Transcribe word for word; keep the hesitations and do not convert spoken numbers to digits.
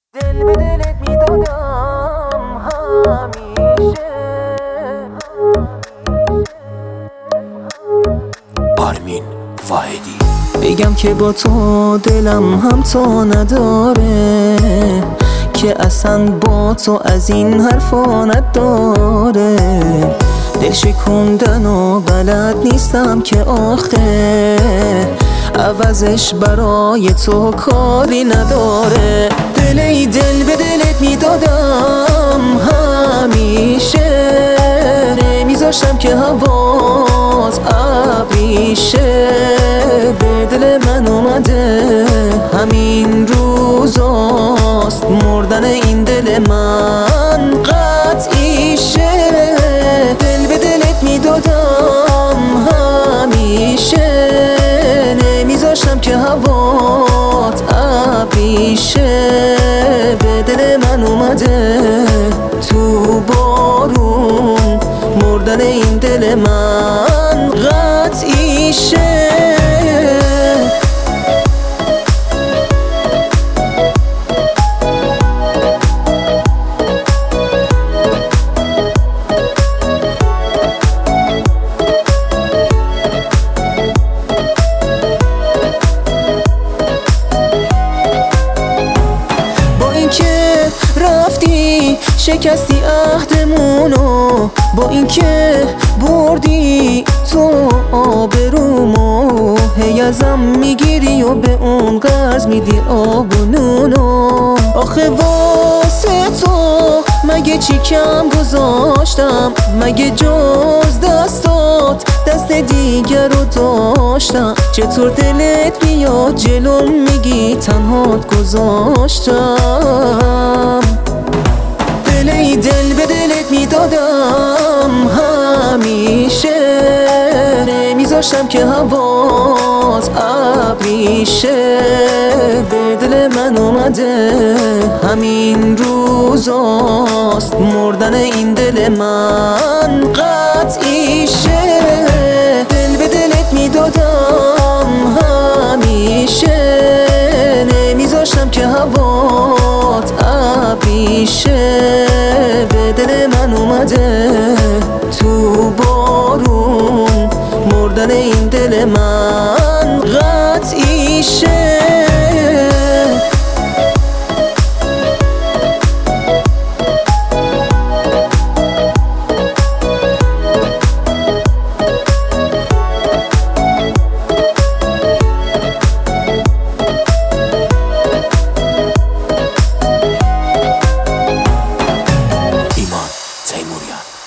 دل به دلت میدادم همیشه. آرمین واحدی. بگم که با تو دلم هم تا نداره، که اصلا با تو از این حرفا نداره. دل شکوندن و بلد نیستم که آخه عوضش برای تو کاری نداره. دل ای دل به دلت میدادم همیشه، نمیذاشتم که هواز ابریشه. به دل من اومده همین روزاست، مردن این دل من قطعیشه. دل به دلت میدادم همیشه، نمیذاشتم که هوات ابریشه. به دل من اومده تو بارون، مردن این دل من قطعیشه. رفتی شکستی عهدمونو، با اینکه بردی تو آبرومو. هی ازم میگیری و به اون قرض میدی آب و نونو. آخه واسه تو مگه چی کم گذاشتم؟ مگه جز دستات دست دیگر رو داشتم؟ چطور دلت میاد جلوم میگی تنهات گذاشتم؟ دل ای دل به دلت میدادم همیشه، نمیذاشتم که هواز ابریشه. به دل من اومده همین روزاست، مردن این دل من قطعیشه. دل به دلت میدادم همیشه، نمیذاشتم که هوات ابریشه. به دل من اومده تو بارون، مردن این دل من قطعیشه. ایمان تیموریان.